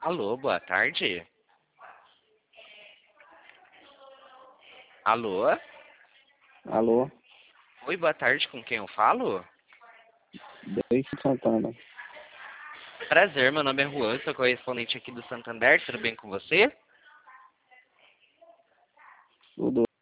Alô, boa tarde. Alô? Alô, Oi, boa tarde, com quem eu falo? Deison Santana. Prazer, meu nome é Juan, sou correspondente aqui do Santander, tudo bem com você? Tudo